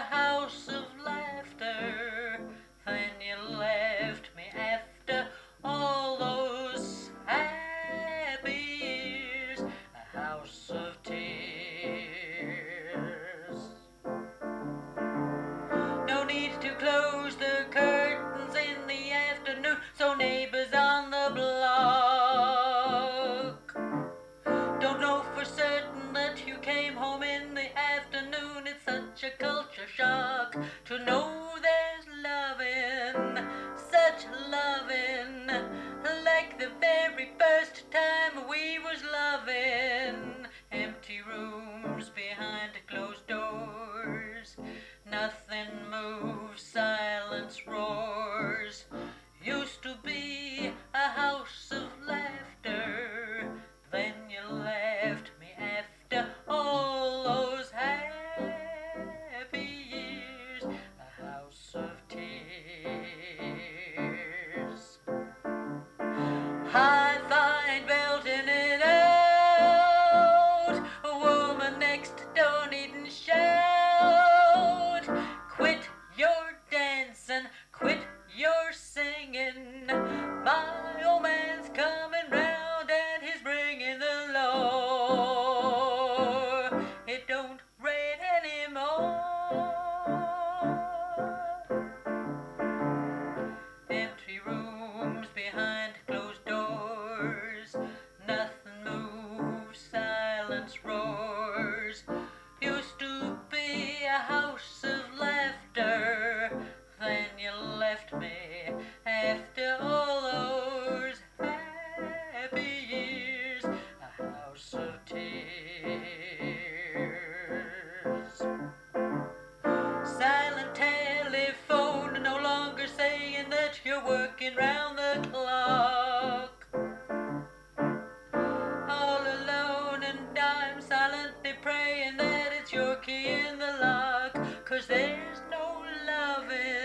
house of laughter. Then you left me after all those happy years, a house of tears. No need to close the curtains in the afternoon, so neighbors on the block don't know for certain that you came home in the afternoon. It's such a culture shock to know there's loving, such loving, like the very first time we was loving. Empty rooms behind closed doors, nothing moves, silence roars. Used to be a house of laughter, then you left me after all those happy years, a house of tears. I find belting it out, a woman next door needn't shout. Quit your dancing, quit your singing, my old man's coming round and he's bringing the law. It don't rain anymore. Empty rooms behind closed doors, nothing moves, silence roars. Used to be a house of laughter, then you left me after all those happy years, a house of tears. Silent telephone, no longer saying that you're working round the clock. All alone and I'm silently praying that it's your key in the lock, 'cause there's no loving